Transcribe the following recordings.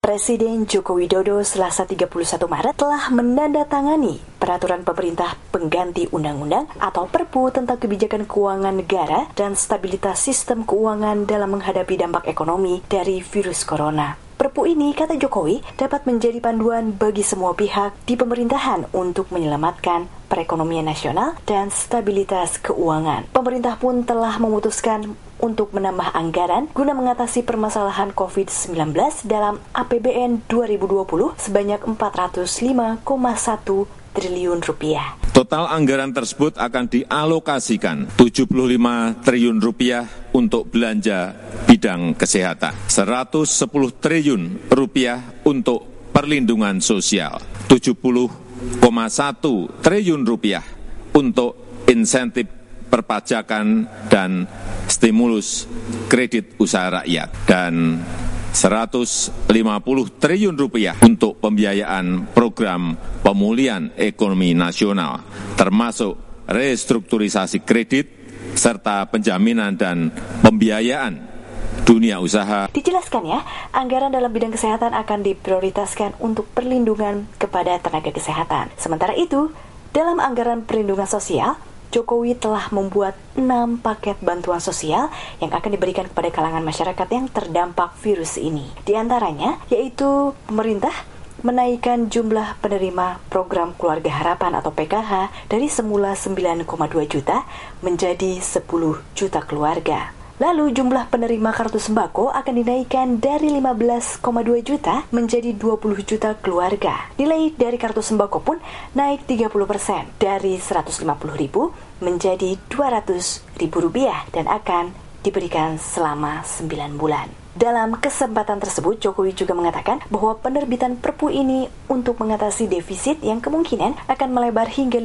Presiden Joko Widodo Selasa 31 Maret telah menandatangani Peraturan Pemerintah Pengganti Undang-Undang atau Perpu tentang Kebijakan Keuangan Negara dan Stabilitas Sistem Keuangan dalam menghadapi dampak ekonomi dari virus corona. Perpu ini, kata Jokowi, dapat menjadi panduan bagi semua pihak di pemerintahan untuk menyelamatkan perekonomian nasional dan stabilitas keuangan. Pemerintah pun telah memutuskan untuk menambah anggaran guna mengatasi permasalahan COVID-19 dalam APBN 2020 sebanyak 405,1 triliun rupiah. Total anggaran tersebut akan dialokasikan 75 triliun rupiah untuk belanja bidang kesehatan, 110 triliun rupiah untuk perlindungan sosial, 70,1 triliun rupiah untuk insentif perpajakan dan stimulus kredit usaha rakyat, dan 150 triliun rupiah untuk pembiayaan program pemulihan ekonomi nasional, termasuk restrukturisasi kredit, serta penjaminan dan pembiayaan dunia usaha. Dijelaskan ya, anggaran dalam bidang kesehatan akan diprioritaskan untuk perlindungan kepada tenaga kesehatan. Sementara itu, dalam anggaran perlindungan sosial, Jokowi telah membuat 6 paket bantuan sosial yang akan diberikan kepada kalangan masyarakat yang terdampak virus ini. Di antaranya, yaitu pemerintah menaikkan jumlah penerima program Keluarga Harapan atau PKH dari semula 9,2 juta menjadi 10 juta keluarga. Lalu jumlah penerima kartu sembako akan dinaikkan dari 15,2 juta menjadi 20 juta keluarga. Nilai dari kartu sembako pun naik 30% dari 150.000 menjadi 200.000 rupiah dan akan diberikan selama 9 bulan. Dalam kesempatan tersebut, Jokowi juga mengatakan bahwa penerbitan Perpu ini untuk mengatasi defisit yang kemungkinan akan melebar hingga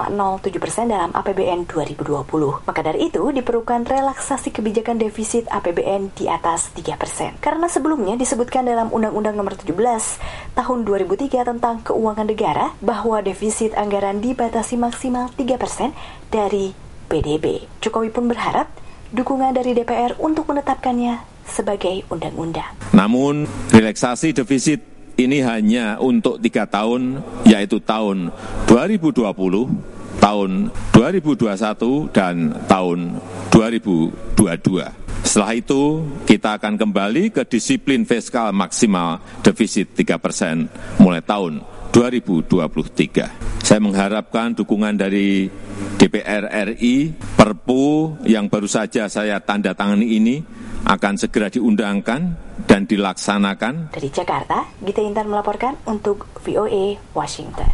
5,07% dalam APBN 2020. Maka dari itu, diperlukan relaksasi kebijakan defisit APBN di atas 3%. Karena sebelumnya disebutkan dalam Undang-Undang Nomor 17 Tahun 2003 tentang Keuangan Negara bahwa defisit anggaran dibatasi maksimal 3% dari PDB. Jokowi pun berharap dukungan dari DPR untuk menetapkannya sebagai undang-undang. Namun, relaksasi defisit ini hanya untuk 3 tahun, yaitu tahun 2020, tahun 2021, dan tahun 2022. Setelah itu, kita akan kembali ke disiplin fiskal maksimal defisit 3% mulai tahun 2023. Saya mengharapkan dukungan dari DPR RI, Perpu yang baru saja saya tanda tangani ini akan segera diundangkan dan dilaksanakan. Dari Jakarta, Gita Intan melaporkan untuk VOA Washington.